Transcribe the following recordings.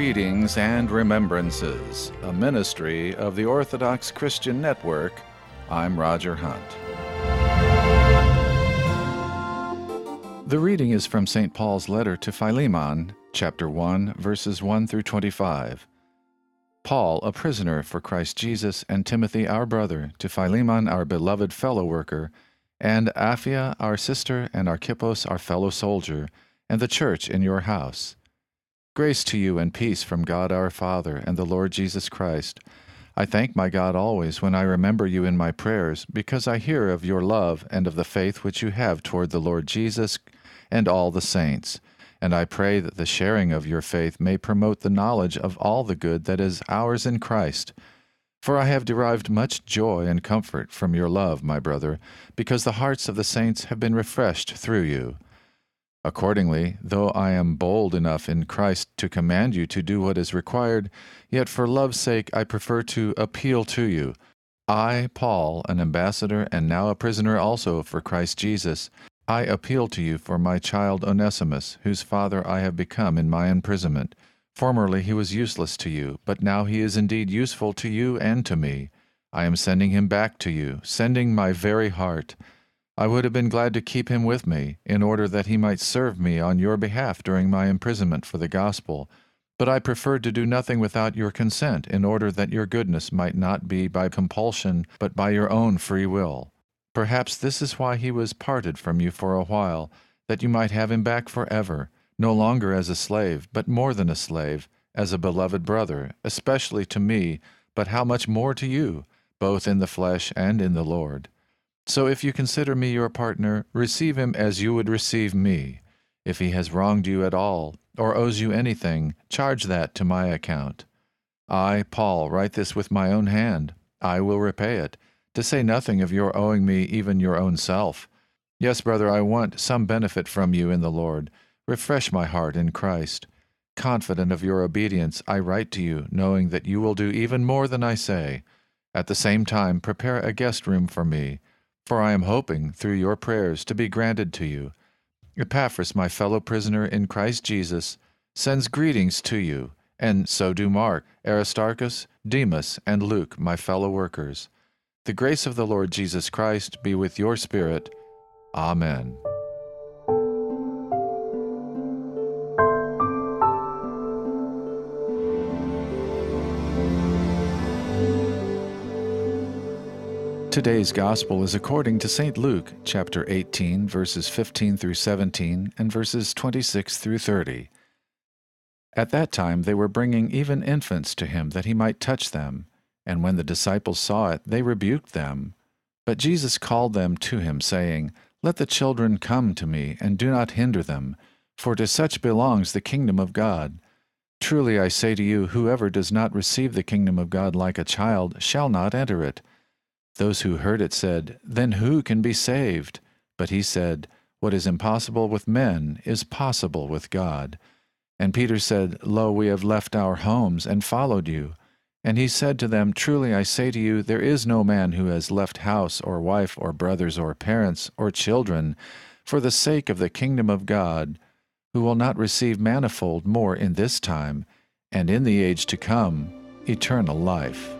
Readings and Remembrances, a ministry of the Orthodox Christian Network. I'm Roger Hunt. The reading is from St. Paul's letter to Philemon, chapter 1, verses 1 through 25. Paul, a prisoner for Christ Jesus, and Timothy, our brother, to Philemon, our beloved fellow worker, and Apphia, our sister, and Archippus, our fellow soldier, and the church in your house. Grace to you and peace from God our Father and the Lord Jesus Christ. I thank my God always when I remember you in my prayers, because I hear of your love and of the faith which you have toward the Lord Jesus and all the saints. And I pray that the sharing of your faith may promote the knowledge of all the good that is ours in Christ. For I have derived much joy and comfort from your love, my brother, because the hearts of the saints have been refreshed through you. Accordingly, though I am bold enough in Christ to command you to do what is required, yet for love's sake I prefer to appeal to you. I, Paul, an ambassador and now a prisoner also for Christ Jesus, I appeal to you for my child Onesimus, whose father I have become in my imprisonment. Formerly he was useless to you, but now he is indeed useful to you and to me. I am sending him back to you, sending my very heart. I would have been glad to keep him with me, in order that he might serve me on your behalf during my imprisonment for the gospel. But I preferred to do nothing without your consent, in order that your goodness might not be by compulsion, but by your own free will. Perhaps this is why he was parted from you for a while, that you might have him back forever, no longer as a slave, but more than a slave, as a beloved brother, especially to me, but how much more to you, both in the flesh and in the Lord. So if you consider me your partner, receive him as you would receive me. If he has wronged you at all, or owes you anything, charge that to my account. I, Paul, write this with my own hand. I will repay it, to say nothing of your owing me even your own self. Yes, brother, I want some benefit from you in the Lord. Refresh my heart in Christ. Confident of your obedience, I write to you, knowing that you will do even more than I say. At the same time, prepare a guest room for me, for I am hoping, through your prayers, to be granted to you. Epaphras, my fellow prisoner in Christ Jesus, sends greetings to you, and so do Mark, Aristarchus, Demas, and Luke, my fellow workers. The grace of the Lord Jesus Christ be with your spirit. Amen. Today's Gospel is according to St. Luke, chapter 18, verses 15 through 17, and verses 26 through 30. At that time they were bringing even infants to him that he might touch them, and when the disciples saw it, they rebuked them. But Jesus called them to him, saying, Let the children come to me, and do not hinder them, for to such belongs the kingdom of God. Truly I say to you, whoever does not receive the kingdom of God like a child shall not enter it. Those who heard it said, Then who can be saved? But he said, What is impossible with men is possible with God. And Peter said, Lo, we have left our homes and followed you. And he said to them, Truly I say to you, there is no man who has left house or wife or brothers or parents or children for the sake of the kingdom of God, who will not receive manifold more in this time, and in the age to come, eternal life.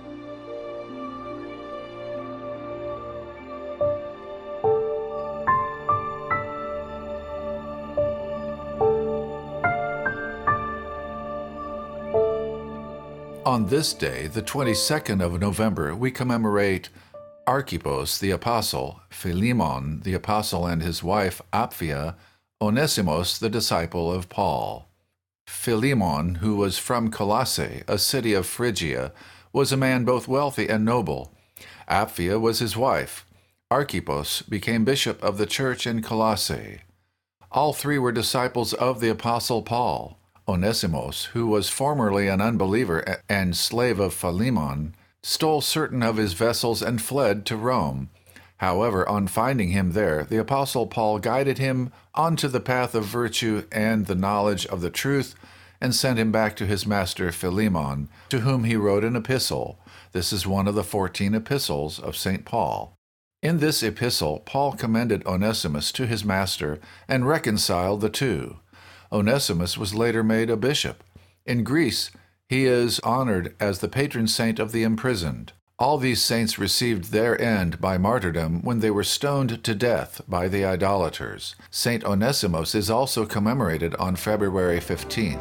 On this day, the 22nd of November, we commemorate Archippus the Apostle, Philemon the Apostle and his wife Apphia, Onesimus the disciple of Paul. Philemon, who was from Colossae, a city of Phrygia, was a man both wealthy and noble. Apphia was his wife. Archippus became bishop of the church in Colossae. All three were disciples of the Apostle Paul. Onesimus, who was formerly an unbeliever and slave of Philemon, stole certain of his vessels and fled to Rome. However, on finding him there, the Apostle Paul guided him onto the path of virtue and the knowledge of the truth, and sent him back to his master Philemon, to whom he wrote an epistle. This is one of the 14 epistles of St. Paul. In this epistle, Paul commended Onesimus to his master and reconciled the two. Onesimus was later made a bishop. In Greece, he is honored as the patron saint of the imprisoned. All these saints received their end by martyrdom when they were stoned to death by the idolaters. Saint Onesimus is also commemorated on February 15th.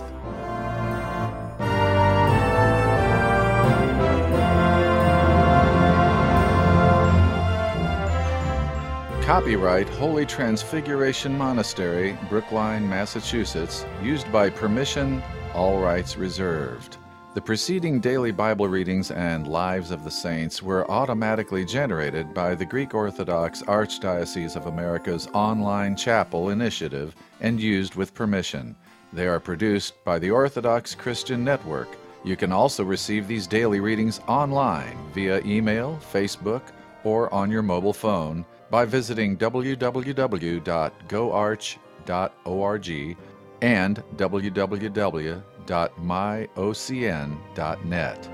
Copyright Holy Transfiguration Monastery, Brookline, Massachusetts, used by permission, all rights reserved. The preceding daily Bible readings and Lives of the Saints were automatically generated by the Greek Orthodox Archdiocese of America's online chapel initiative and used with permission. They are produced by the Orthodox Christian Network. You can also receive these daily readings online via email, Facebook, or on your mobile phone by visiting www.goarch.org and www.myocn.net.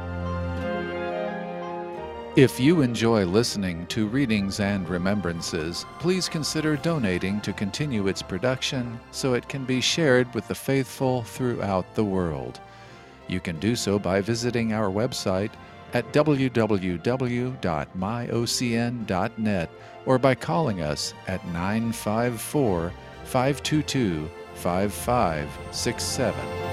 If you enjoy listening to Readings and Remembrances, please consider donating to continue its production so it can be shared with the faithful throughout the world. You can do so by visiting our website at www.myocn.net or by calling us at 954-522-5567.